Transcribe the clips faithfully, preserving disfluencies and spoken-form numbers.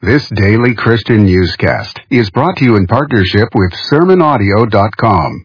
This daily Christian newscast is brought to you in partnership with sermon audio dot com.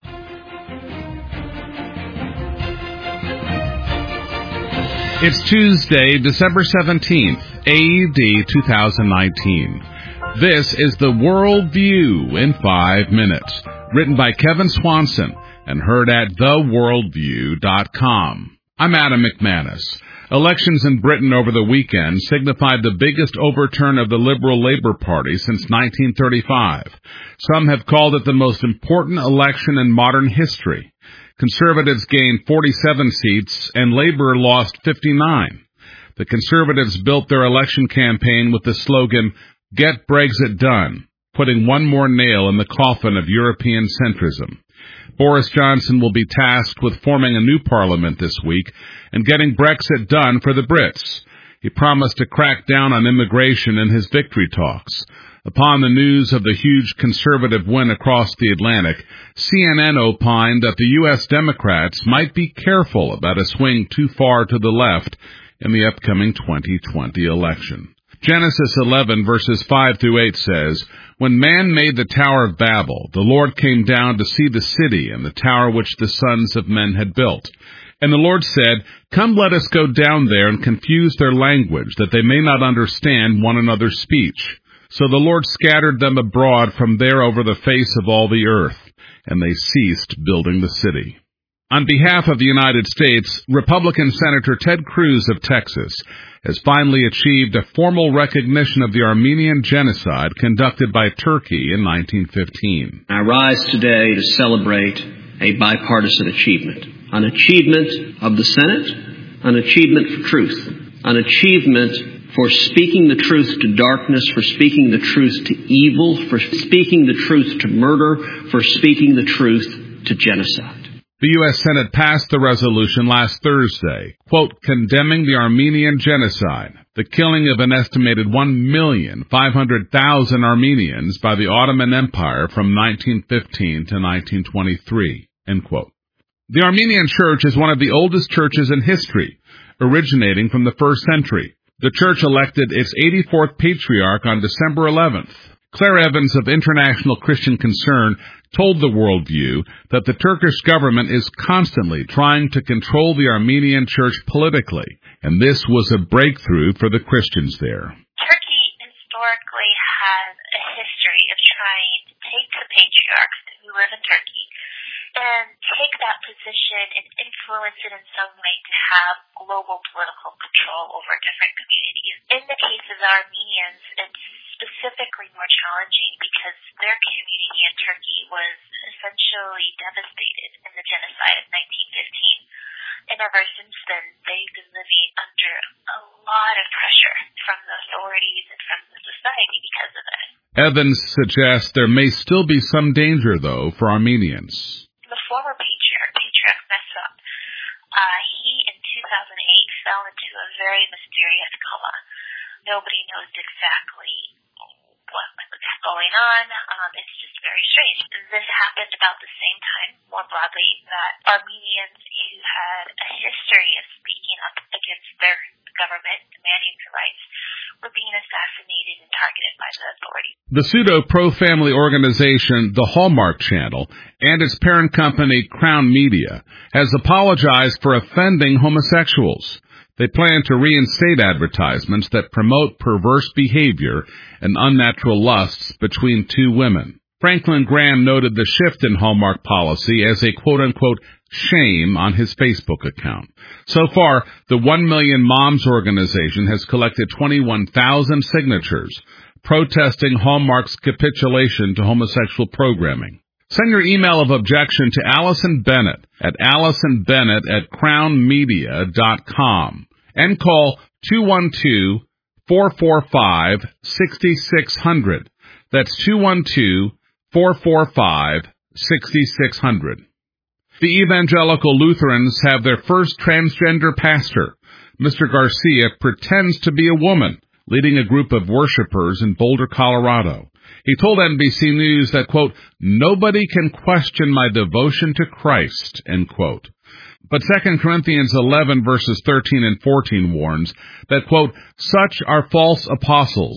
It's Tuesday, December seventeenth, A D two thousand nineteen. This is the World View in five minutes, written by Kevin Swanson and heard at the world view dot com. I'm Adam McManus. Elections in Britain over the weekend signified the biggest overturn of the Liberal Labour Party since nineteen thirty-five. Some have called it the most important election in modern history. Conservatives gained forty-seven seats and Labour lost fifty-nine. The Conservatives built their election campaign with the slogan, "Get Brexit Done," putting one more nail in the coffin of European centrism. Boris Johnson will be tasked with forming a new parliament this week and getting Brexit done for the Brits. He promised to crack down on immigration in his victory talks. Upon the news of the huge Conservative win across the Atlantic, C N N opined that the U S Democrats might be careful about a swing too far to the left in the upcoming twenty twenty election. Genesis eleven, verses five through eight says, "When man made the Tower of Babel, the Lord came down to see the city and the tower which the sons of men had built. And the Lord said, Come, let us go down there and confuse their language, that they may not understand one another's speech. So the Lord scattered them abroad from there over the face of all the earth, and they ceased building the city." On behalf of the United States, Republican Senator Ted Cruz of Texas has finally achieved a formal recognition of the Armenian genocide conducted by Turkey in nineteen fifteen. I rise today to celebrate a bipartisan achievement, an achievement of the Senate, an achievement for truth, an achievement for speaking the truth to darkness, for speaking the truth to evil, for speaking the truth to murder, for speaking the truth to genocide. The U S Senate passed the resolution last Thursday, quote, condemning the Armenian genocide, the killing of an estimated one million five hundred thousand Armenians by the Ottoman Empire from nineteen fifteen to nineteen twenty-three, end quote. The Armenian Church is one of the oldest churches in history, originating from the first century. The church elected its eighty-fourth patriarch on December eleventh. Claire Evans of International Christian Concern told the World View that the Turkish government is constantly trying to control the Armenian church politically, and this was a breakthrough for the Christians there. Turkey historically has a history of trying to take the patriarchs who live in Turkey and take that position and influence it in some way to have global political control over different communities. In the case of the Armenians, it's specifically more challenging because their community in Turkey was essentially devastated in the genocide of nineteen fifteen. And ever since then, they've been living under a lot of pressure from the authorities and from the society because of it. Evans suggests there may still be some danger, though, for Armenians. The former patriarch, Patriarch Mesrop, uh, he in two thousand eight fell into a very mysterious coma. Nobody knows exactly what was going on. Um, it's just very strange. This happened about the same time, more broadly, that Armenians who had a history of speaking up against their government, demanding their rights, were being assassinated and targeted by the authorities. The pseudo-pro-family organization, the Hallmark Channel, and its parent company, Crown Media, has apologized for offending homosexuals. They plan to reinstate advertisements that promote perverse behavior and unnatural lusts between two women. Franklin Graham noted the shift in Hallmark policy as a quote-unquote shame on his Facebook account. So far, the One Million Moms organization has collected twenty-one thousand signatures protesting Hallmark's capitulation to homosexual programming. Send your email of objection to Allison Bennett at allison bennett at crown media dot com and call two one two, four four five, six six zero zero. That's two one two, four four five, six six zero zero. The Evangelical Lutherans have their first transgender pastor. Mister Garcia pretends to be a woman, leading a group of worshipers in Boulder, Colorado. He told N B C News that, quote, nobody can question my devotion to Christ, end quote. But Second Corinthians eleven, verses thirteen and fourteen warns that, quote, such are false apostles,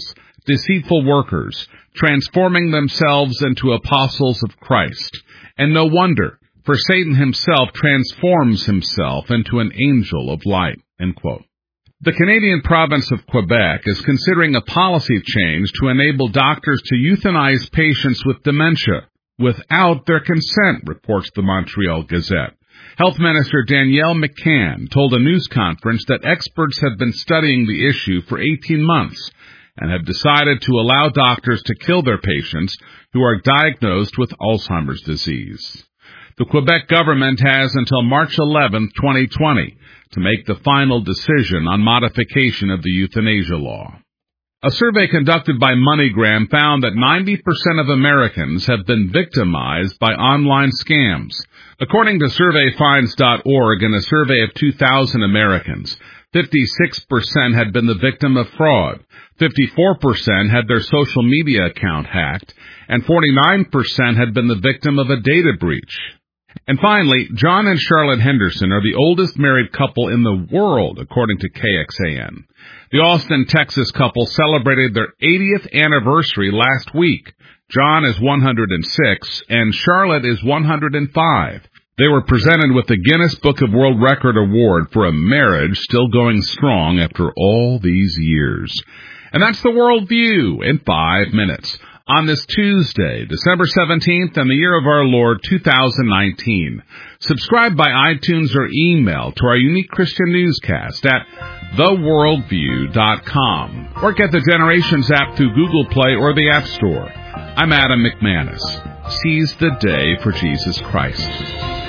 deceitful workers, transforming themselves into apostles of Christ. And no wonder, for Satan himself transforms himself into an angel of light." End quote. The Canadian province of Quebec is considering a policy change to enable doctors to euthanize patients with dementia without their consent, reports the Montreal Gazette. Health Minister Danielle McCann told a news conference that experts have been studying the issue for eighteen months and have decided to allow doctors to kill their patients who are diagnosed with Alzheimer's disease. The Quebec government has until March eleventh, twenty twenty, to make the final decision on modification of the euthanasia law. A survey conducted by MoneyGram found that ninety percent of Americans have been victimized by online scams. According to survey finds dot org, in a survey of two thousand Americans, fifty-six percent had been the victim of fraud, fifty-four percent had their social media account hacked, and forty-nine percent had been the victim of a data breach. And finally, John and Charlotte Henderson are the oldest married couple in the world, according to K X A N. The Austin, Texas couple celebrated their eightieth anniversary last week. John is one hundred six, and Charlotte is one hundred five. They were presented with the Guinness Book of World Record Award for a marriage still going strong after all these years. And that's the World View in five minutes. On this Tuesday, December seventeenth, and the year of our Lord, two thousand nineteen. Subscribe by iTunes or email to our unique Christian newscast at the worldview dot com, or get the Generations app through Google Play or the App Store. I'm Adam McManus. Seize the day for Jesus Christ.